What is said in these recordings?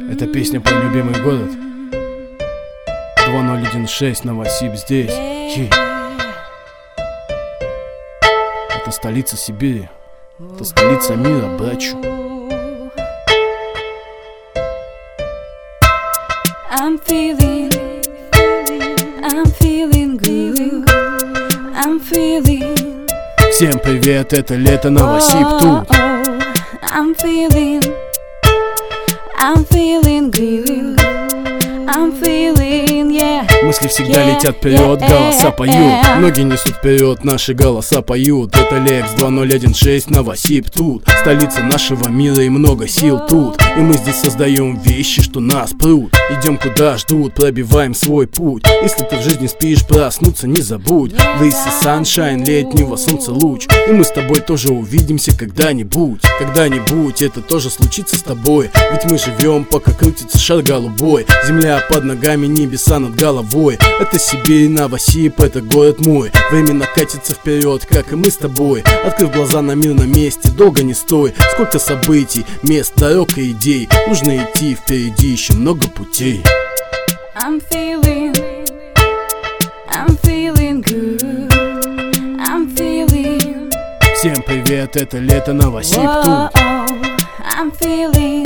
Это песня про любимый город. 2016, Новосиб здесь. Это столица Сибири. Это столица мира, братчу. I'm feeling good. I'm feeling. Всем привет, это лето, Новосиб тут. I'm feeling good. I'm feeling, yeah. Мысли всегда летят вперед, голоса поют. Ноги несут вперед, наши голоса поют. Это Лекс 2016, Новосиб тут. Столица нашего мира и много сил тут. И мы здесь создаем вещи, что нас прут. Идем куда ждут, пробиваем свой путь. Если ты в жизни спишь, проснуться не забудь. This is sunshine, летнего солнца луч. И мы с тобой тоже увидимся когда-нибудь. Когда-нибудь это тоже случится с тобой. Ведь мы живем, пока крутится шар голубой. Земля под ногами, небеса над головой. Это Сибирь, Новосиб, это город мой. Время катится вперед, как и мы с тобой. Открыв глаза на мир на месте, долго не стой. Сколько событий, мест, дорог и идей. Нужно идти впереди, еще много путей. I'm feeling good. I'm feeling. Всем привет, это лето, Новосиб тут. I'm feeling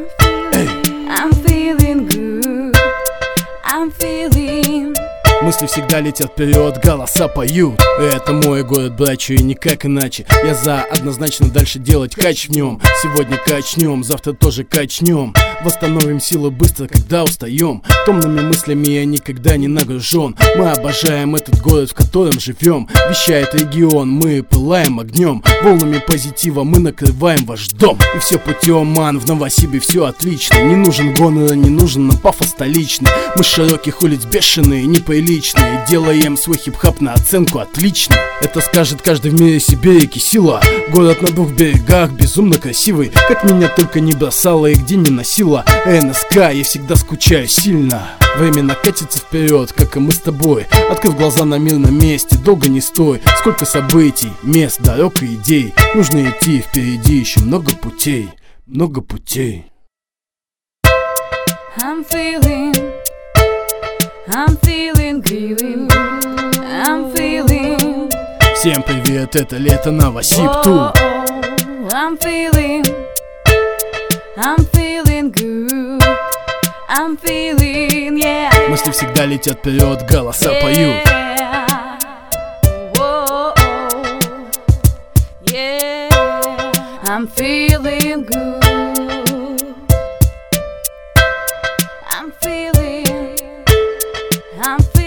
good. I'm feeling. Мысли всегда летят вперед, голоса поют. Это мой город, братья, и никак иначе. Я за однозначно дальше делать кач в нем. Сегодня качнем, завтра тоже качнем. Восстановим силы быстро, когда устаем. Томными мыслями я никогда не нагружен. Мы обожаем этот город, в котором живем. Вещает регион, мы пылаем огнем. Волнами позитива мы накрываем ваш дом. И все путем, ман, в Новосибе все отлично. Не нужен гонор, не нужен нам пафос столичный. Мы с широких улиц бешеные, неприличные. Делаем свой хип-хап на оценку отлично. Это скажет каждый в мире Сибири кисила. Город на двух берегах, безумно красивый. Как меня только не бросала и где не носила. НСК, я всегда скучаю сильно. Время катится вперед, как и мы с тобой. Открыв глаза на мир на месте, долго не стой. Сколько событий, мест, дорог и идей. Нужно идти впереди, еще много путей. Много путей. I'm feeling good. I'm feeling. Всем привет, это лето, Новосиб тут. I'm feeling good. I'm feeling, yeah. Мысли всегда летят вперед, голоса поют. Yeah. I'm feeling good. I'm feeling